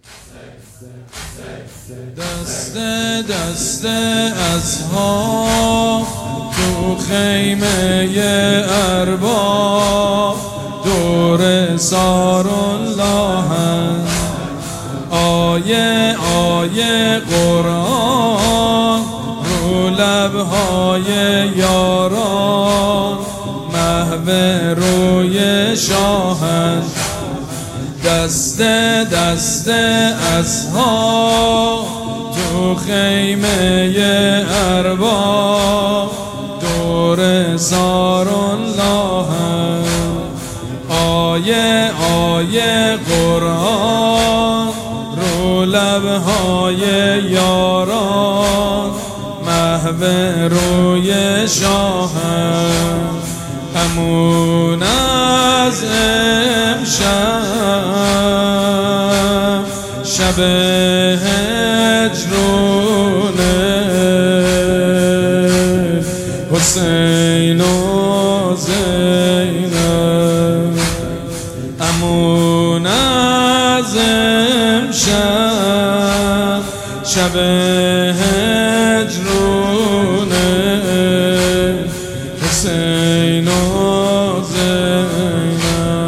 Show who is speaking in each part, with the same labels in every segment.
Speaker 1: دست دست اصحاب تو خیمه ارباب دور سارالله، آیه آیه قرآن رو لبهای یاران، محو روی شاهن. دست دست اصحاب تو خیمه ارباب دور سارالله، آیه آیه قرآن رو لبهای یاران، محو روی شاهن. امون از امشب شب هجرونه، حسین و زینب. امون از امشب شب هجرونه، حسین و زینب.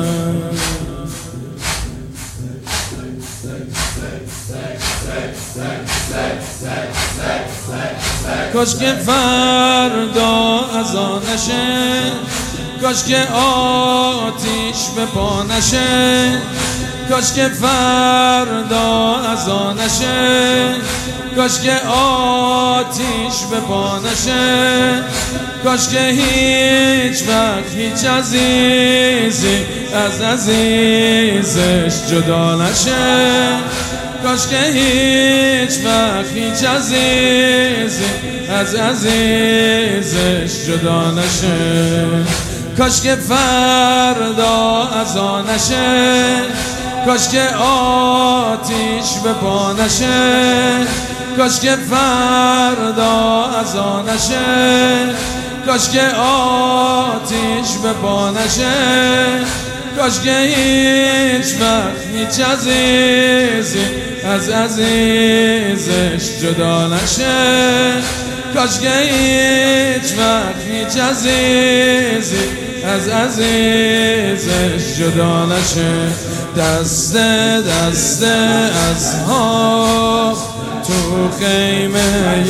Speaker 1: کاش که فردا اذان نشه، کاش که آتیش به پا نشه، کاش که فردا اذان نشه، کاش که آتیش به پا نشه، کاش که هیچ وقت هیچ عزیزی از عزیزش جدا نشه، کاش که هیچ وقت هیچ عزیزی از عزیزش جدا نشه. کاش که فردا اذان نشه، کاش که آتیش به پا نشه، کاش که فردا اذان نشه، کاش که آتیش به پا نشه، کاش که هیچ وقت هیچ عزیزی از عزیزش جدا نشه، کاش که هیچ وقت هیچ عزیزی از عزیزش جدا نشه. دست دست اصحاب تو خیمه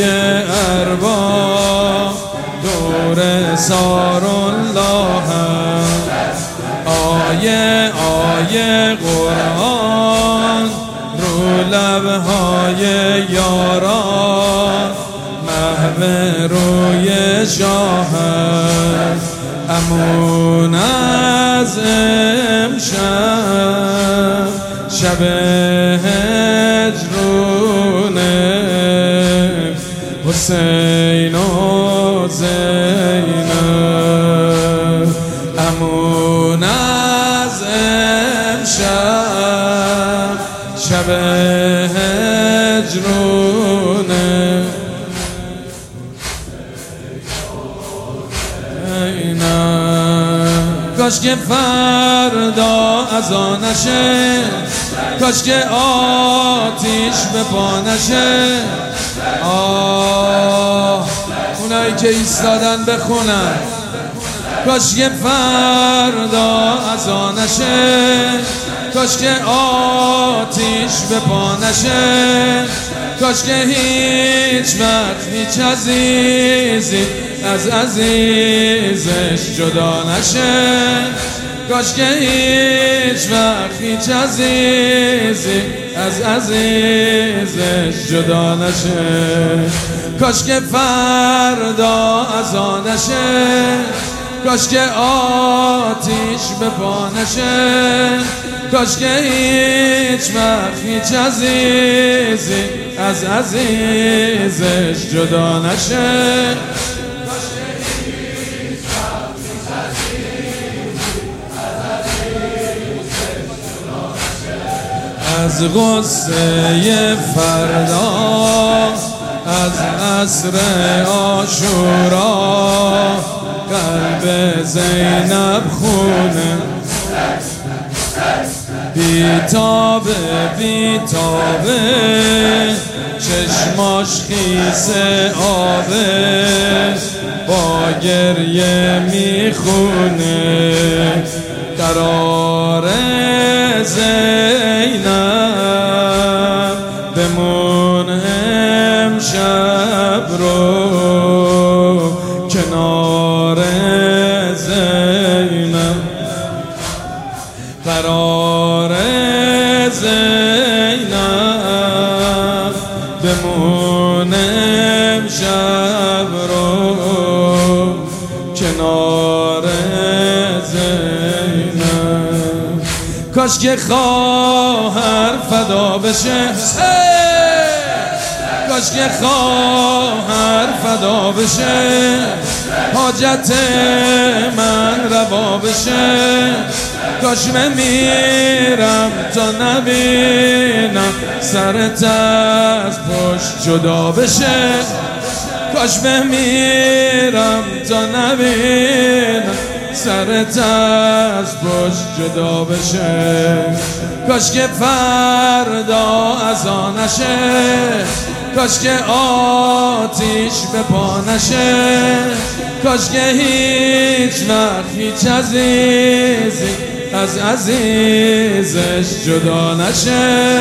Speaker 1: ارباب دور سارالله، آیه آیه قرآن رو لبهای یاران، محو روی شاهن. امون از امشب شب هجرونه، حسین و زینب. امون از امشب شب هجرونه، کاش که فردا اذان نشه، کاش که آتیش به پا نشه. اونایی که ایستادن بخونن. کاش که فردا اذان نشه، کاش که آتیش به پا نشه، کاش که هیچ وقت هیچ عزیزی از عزیزش جدا نشه، کاش که هیچ وقت هیچ عزیزی از عزیزش جدا نشه. کاش که فردا اذان نشه، کاش که آتیش به پا نشه، کاش که هیچ وقت هیچ عزیزی از عزیزش جدا نشه. از غصه فردا، از عصر عاشورا، قلب زینب خونه بیتابه بیتابه چشماش خیسه آبه با گریه میخونه قرار زینب بمون امشب رو کنار زینب قرار زینب بمون امشب رو کنار زینب کاش که خواهر فدا بشه کاش که خواهر فدا بشه حاجت من روا بشه کاش میمیرم تا نبینم سرت از پشت جدا بشه کاش بمیرم تا نبینم سرت از پشت جدا بشه کاش که فردا از آن نشه کاش که آتیش به پا نشه کاش که هیچ وقت هیچ عزیزی از عزیزش جدا نشه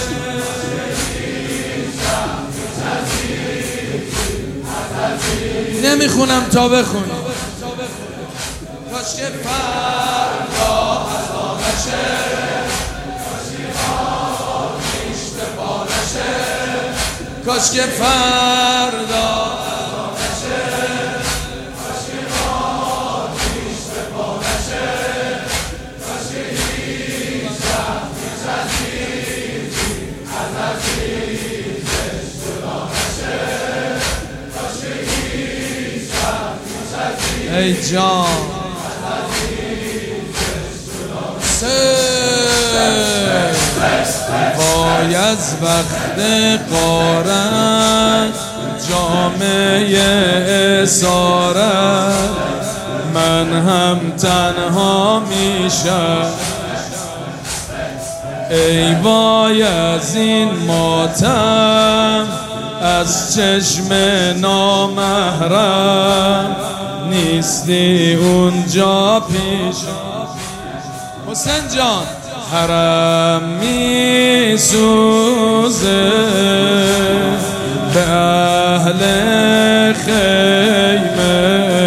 Speaker 1: نمیخونم تا بخونی کاش که فردا از آن نشه کاش که آتیش به پا نشه کاش که فردا از آن نشه کاش که آتیش به پا نشه کاش که هیچ وقت هیچ عزیزی از عزیزش جدا نشه کاش که هیچ وقت هیچ عزیزی ای جان وای از وقت غارت جامعه اسارت من هم تنها میشم ای وای از این ماتم از چشم نامحرم نیستی اونجا پیشم حسین جان حرم میسوزه به اهل خیمه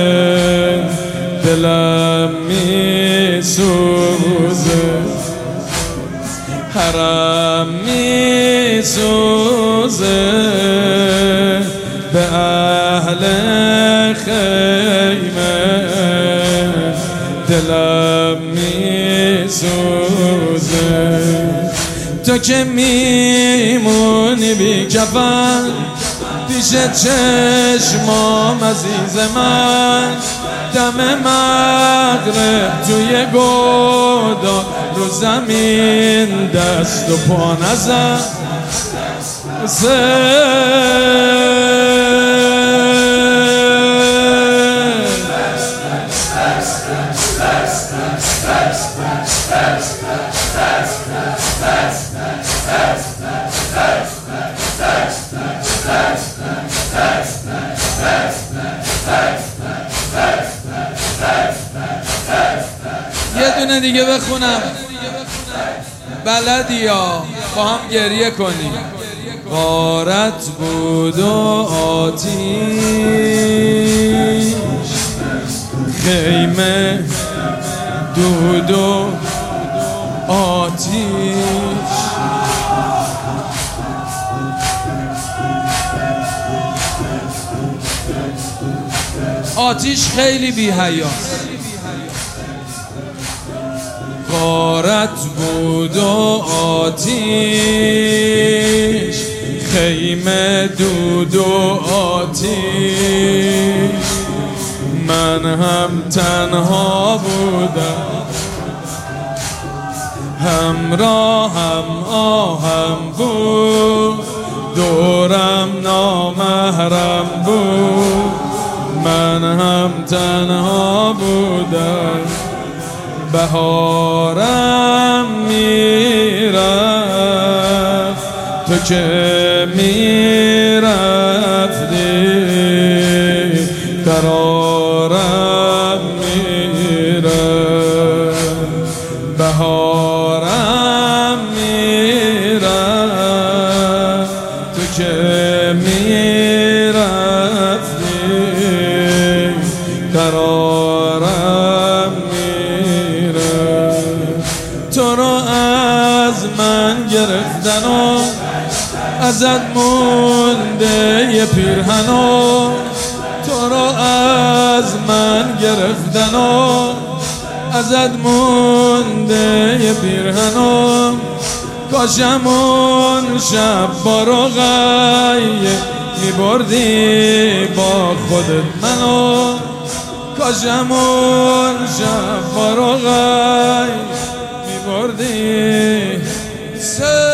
Speaker 1: دلم میسوزه حرم میسوزه به اهل خیمه دلم میسوزه تو که میمونی بی کفن پیش چشمام عزیز من دم مغرب توی گودال رو زمین دست و پا نزن یه دونه دیگه بخونم بلدی یا با هم گریه کنیم غارت بود و آتیش خیمه دود و آتیش آتیش خیلی بی حیاست غارت بود و آتیش خیمه دود و آتیش من هم تنها بودم همراهم آهم بود دورم نامحرم بود من هم تنها بودم بهارم میرفت تو که میرفتی، قرارم میرفت. بهارم میرفت تو که میرفتی، قرارم میرفت. تو رو از من گرفتن و ازت مونده یه پیرهن و تو رو از من گرفتن و ازت مونده یه پیرهن و کاشم اون شب با رقیه میبردی با خودت منو، کاشم اون شب با رقیه میبردی